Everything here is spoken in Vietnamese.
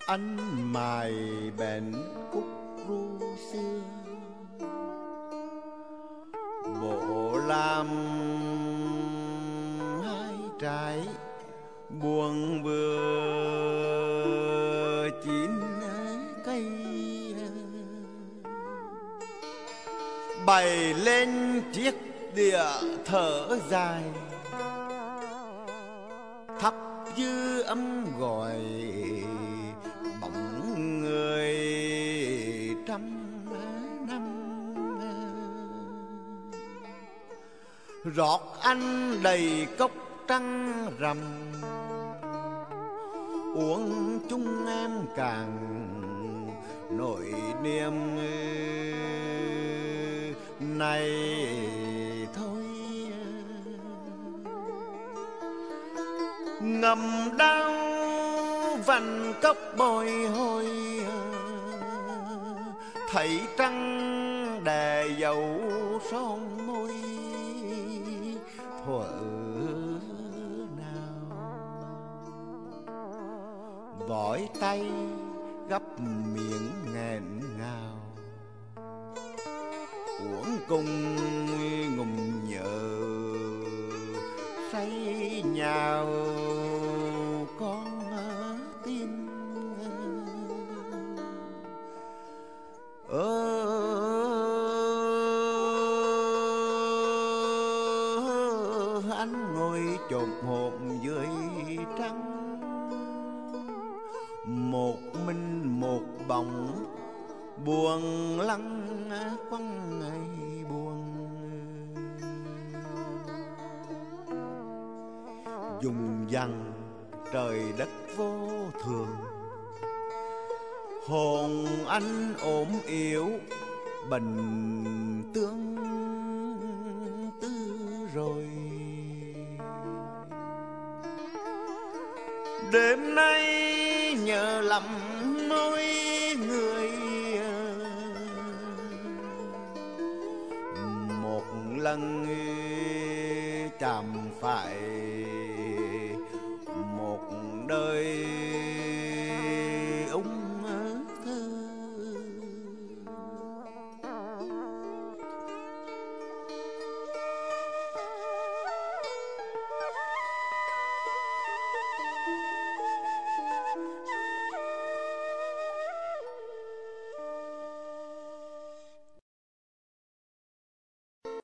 Anh mài bền khúc ru xưa, bộ làm hai trái buồn vừa chín cây, bày lên chiếc đĩa thở dài, thắp dư âm gọi bóng người trăm năm. Rót anh đầy cốc trắng rằm, uống chung em càng nỗi niềm này thôi. Ngầm đau vành cốc bồi hồi, thấy trăng đè dấu son môi thuở nào. Vội tay gấp miệng nghẹn ngào, uống cùng ngùng nhớ say nhào con tim. Anh ngồi chồm hổm dưới trăng, một mình một bóng buồn lăng quăng ngày buồn. Dùng dằng trời đất vô thường, hồn anh ốm yếu bệnh tương tư rồi. Đêm nay nhớ lắm môi người, một lần chạm phải một đời